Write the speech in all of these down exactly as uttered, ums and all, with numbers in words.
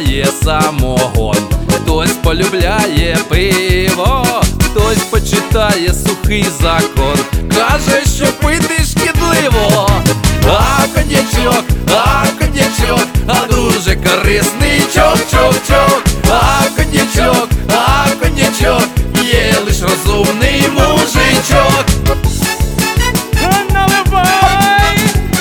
полюбляє самогон, хтось полюбляє пиво, хтось почитає сухий закон, каже, що пити шкідливо. А коньячок, а коньячок, а дуже корисний чок-чок-чок. А коньячок, а коньячок, є лиш розумний мужичок. Наливай!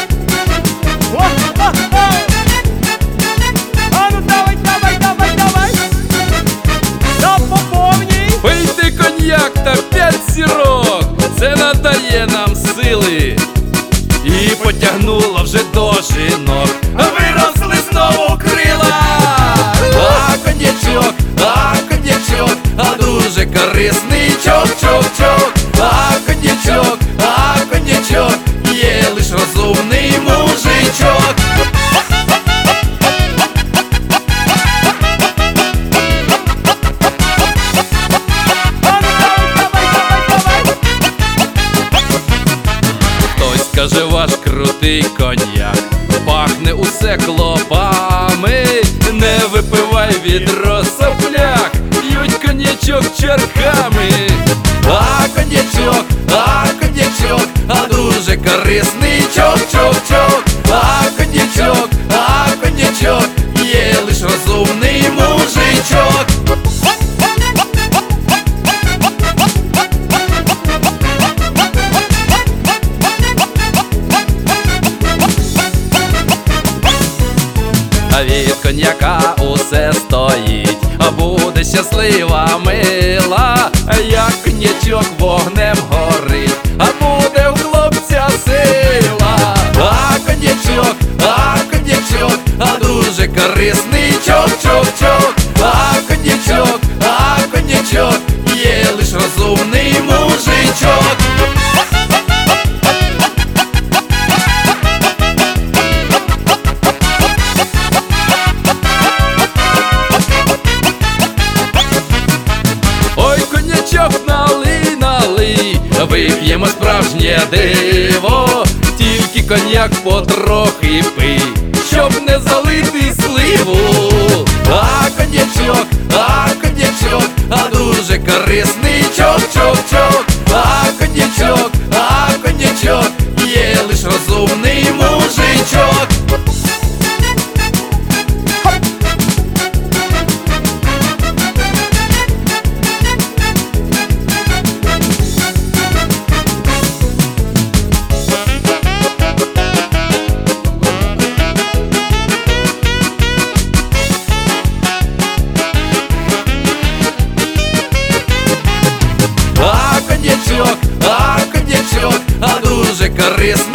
О-о-о! А ну давай, давай, давай, давай! Да поповній! Пийте коньяк та п'ять сірок, це надає нам сили. І потягнуло вже до жінок, виросли знову крила. А коньячок, а коньячок, а дуже корисний чок-чок-чок. А коньячок, а коньячок, є лиш розумний мужичок. Хтось каже, ваш крутий коньяк пахне усе клопами. Не випивай відро сопляк, п'ють коньячок чарками. А коньячок, а коньячок, а дуже корисний чок-чок-чок. А коньячок, а коньячок, є лиш розумний мужичок. Від коньяка усе стоїть, а буде щаслива мила, як коньячок вогнем горить, а буде у хлопця сила. А коньячок, а коньячок, а дуже корисний чок-чок-чок. А коньячок, а коньячок, є лиш розумний мужичок. Налий, налий, вип'ємо справжнє диво, тільки коньяк потрохи пий, щоб не залити сливу. А коньячок, а коньячок, а дуже корисний чок-чок-чок. А коньячок, а коньячок, є лиш розумний мужичок. А коньячок, а коньячок, а дуже корисний